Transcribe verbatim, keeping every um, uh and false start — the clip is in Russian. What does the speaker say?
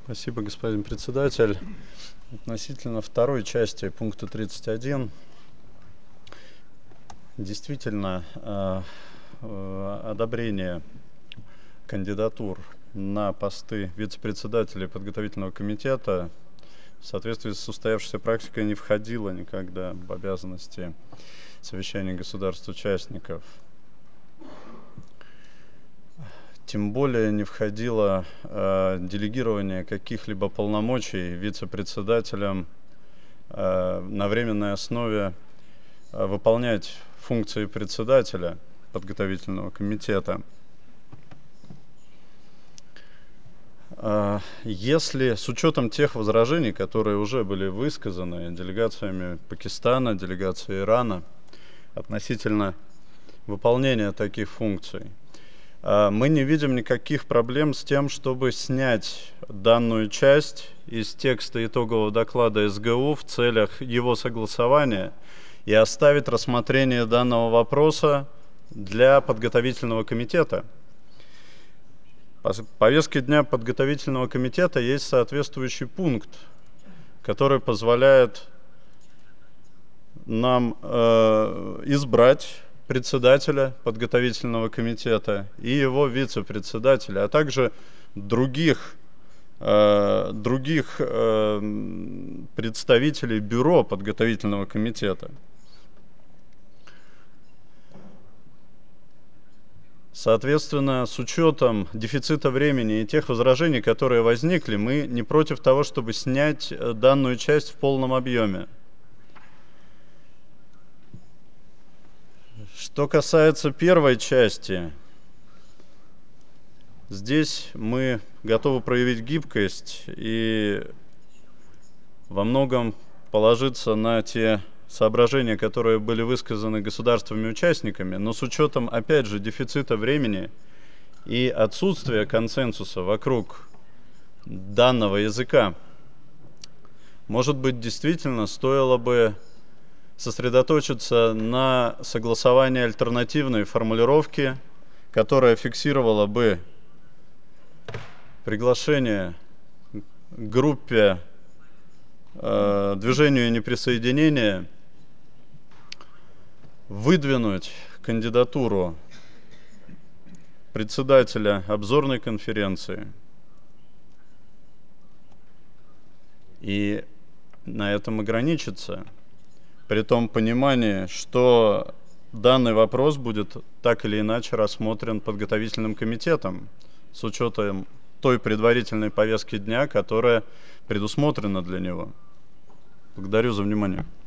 Спасибо, господин председатель. Относительно второй части пункта тридцать один. Действительно, одобрение кандидатур на посты вице-председателей подготовительного комитета в соответствии с устоявшейся практикой не входило никогда в обязанности совещаний государств-участников. Тем более не входило э, делегирование каких-либо полномочий вице-председателям э, на временной основе э, выполнять функции председателя подготовительного комитета. Э, если с учетом тех возражений, которые уже были высказаны делегациями Пакистана, делегацией Ирана относительно выполнения таких функций, мы не видим никаких проблем с тем, чтобы снять данную часть из текста итогового доклада эс гэ у в целях его согласования и оставить рассмотрение данного вопроса для подготовительного комитета. В повестке дня подготовительного комитета есть соответствующий пункт, который позволяет нам э, избрать председателя подготовительного комитета и его вице-председателя, а также других, э, других э, представителей бюро подготовительного комитета. Соответственно, с учетом дефицита времени и тех возражений, которые возникли, мы не против того, чтобы снять данную часть в полном объеме. Что касается первой части, здесь мы готовы проявить гибкость и во многом положиться на те соображения, которые были высказаны государственными участниками, но с учетом, опять же, дефицита времени и отсутствия консенсуса вокруг данного языка, может быть, действительно стоило бы сосредоточиться на согласовании альтернативной формулировки, которая фиксировала бы приглашение к группе э, движению неприсоединения выдвинуть кандидатуру председателя обзорной конференции. И на этом ограничиться, при том понимании, что данный вопрос будет так или иначе рассмотрен подготовительным комитетом с учетом той предварительной повестки дня, которая предусмотрена для него. Благодарю за внимание.